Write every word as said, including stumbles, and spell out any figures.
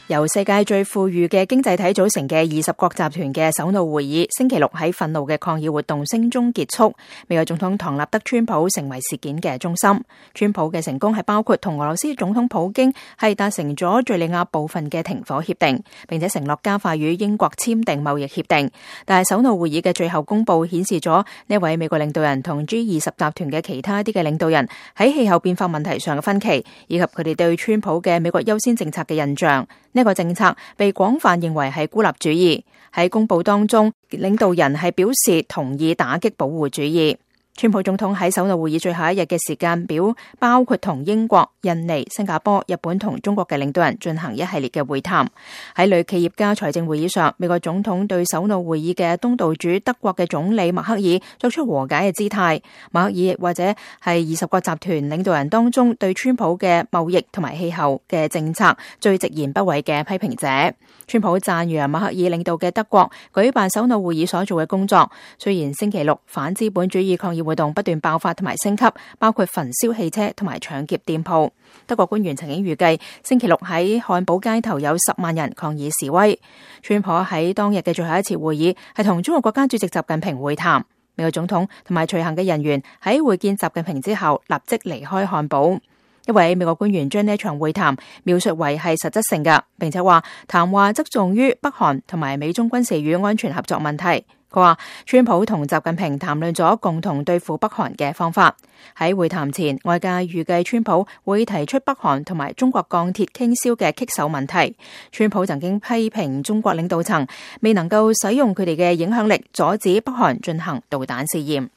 由世界最富裕嘅經濟體組成嘅二十國集團嘅首腦會議，星期六喺憤怒嘅抗議活動聲中結束。美國總統唐納德川普成為事件嘅中心。川普嘅成功係包括同俄羅斯總統普京係達成咗敘利亞部分嘅停火協定，並且承諾加快與英國簽訂貿易協定。但係首腦會議嘅最後公佈顯示咗呢位美國領導人同 G 二十集團嘅其他啲嘅領導人喺氣候變化問題上嘅分歧，以及佢哋對川普嘅美國優先政策嘅印象。呢個政策被廣泛認為係孤立主義。喺公佈當中，領導人係表示同意打擊保護主義。川普總統喺首腦會議最後一日嘅時間表，包括同英國、印尼、新加坡、日本同中國嘅領導人進行一系列嘅會談。喺女企業家財政會議上，美國總統對首腦會議嘅東道主德國嘅總理默克爾作出和解嘅姿態。默克爾或者係二十國集團領導人當中對川普嘅貿易同埋氣候嘅政策最直言不諱嘅批評者。川普讚揚默克爾領導嘅德國舉辦首腦會議所做嘅工作。雖然星期六反資本主義抗議活動不斷爆發同埋升級，包括焚燒汽車同埋搶劫店鋪。德國官員曾經預計星期六喺漢堡街頭有十萬人抗議示威。川普喺當日嘅最後一次會議係同中國國家主席習近平會談。美國總統同埋隨行嘅人員喺會見習近平之後立即離開漢堡。一位美國官員將呢一場會談描述為係實質性嘅，並且話談話側重於北韓同埋美中軍事與安全合作問題。佢話川普同習近平談論咗共同對付北韓嘅方法。喺會談前，外界預計川普會提出北韓同埋中國鋼鐵傾銷嘅棘手問題。川普曾經批評中國領導層未能夠使用佢哋嘅影響力阻止北韓進行導彈試驗。